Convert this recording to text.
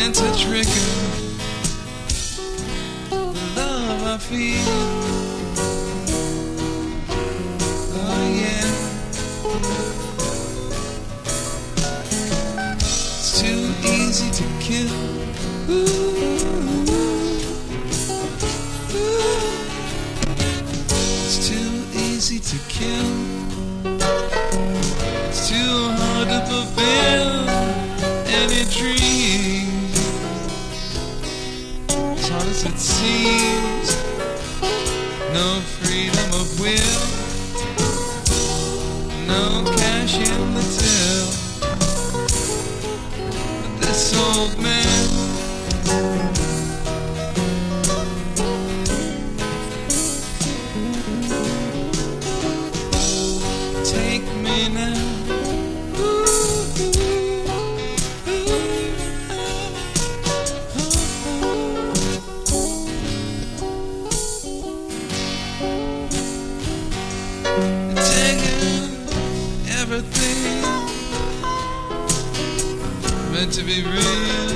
and to trigger the love I feel. Oh yeah, it's too easy to kill. Ooh. It's too easy to kill. It's too hard to fulfill any dream. As hard as it seems, no freedom of will, no cash in the till. But this old man, take me now. Everything meant to be real.